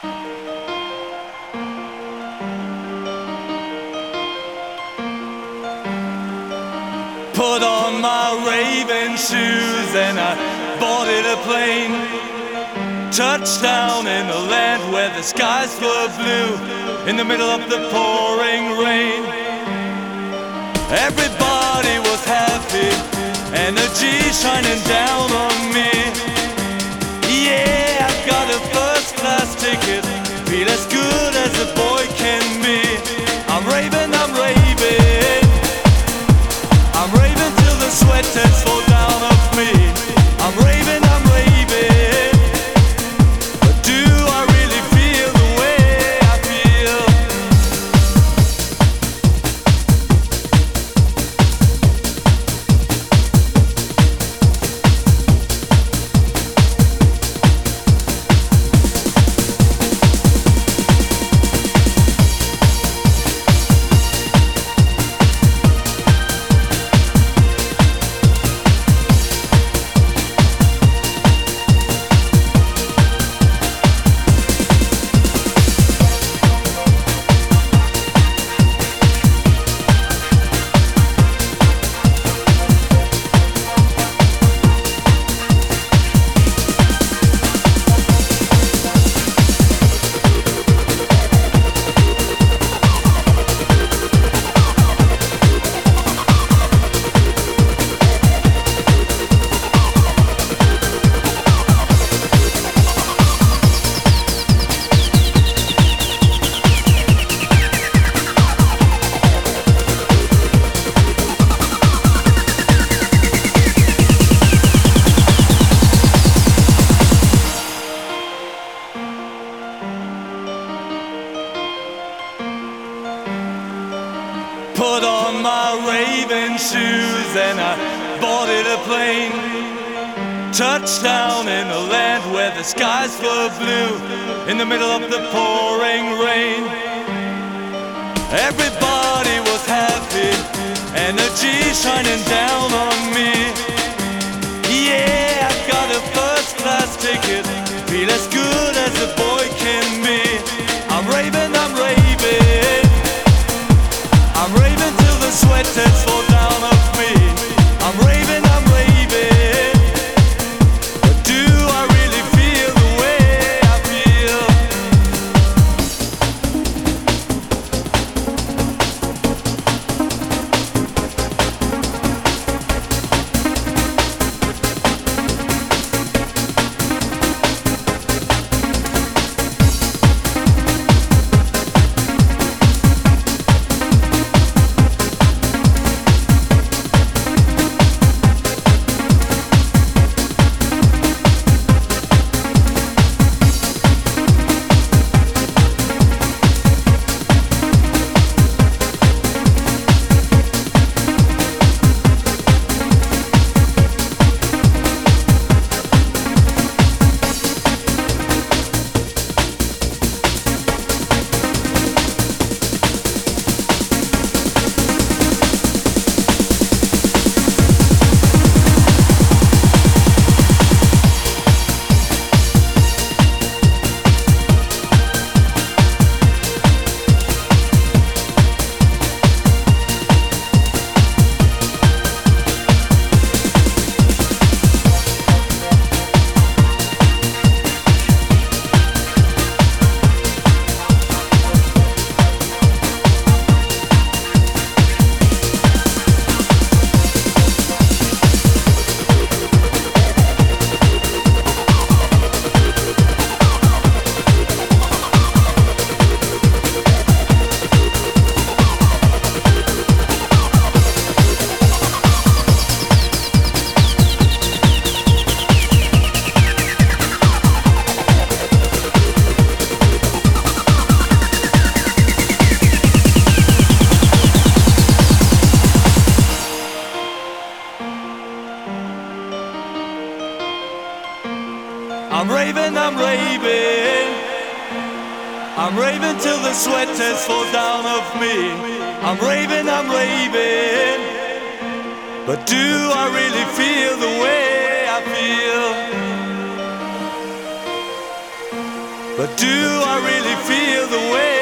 Put on my raving shoes and I boarded a plane. Touchdown in a land where the skies were blue, in the middle of the pouring rain. Everybody was happy, energy shining down on me. Yeah, I've got a first class ticket, feel as good as a boy can be. I'm raving, I'm raving, I'm raving till the sweat tears fall down off me. I'm raving, I'm raving, but do I really feel the way I feel? Put on my raving shoes and I boarded a plane. Touchdown in a land where the skies were blue, in the middle of the pouring rain. Everybody was happy, energy shining down on me. Yeah, I've got a first class ticket, feel as good as a boy can be. I'm raving, I'm raving, I'm raving till the sweat tears fall down off me. I'm raving, I'm raving, but do I really feel the way I feel? I'm raving, I'm raving, I'm raving till the sweat tears fall down off me. I'm raving, but do I really feel the way I feel? But do I really feel the way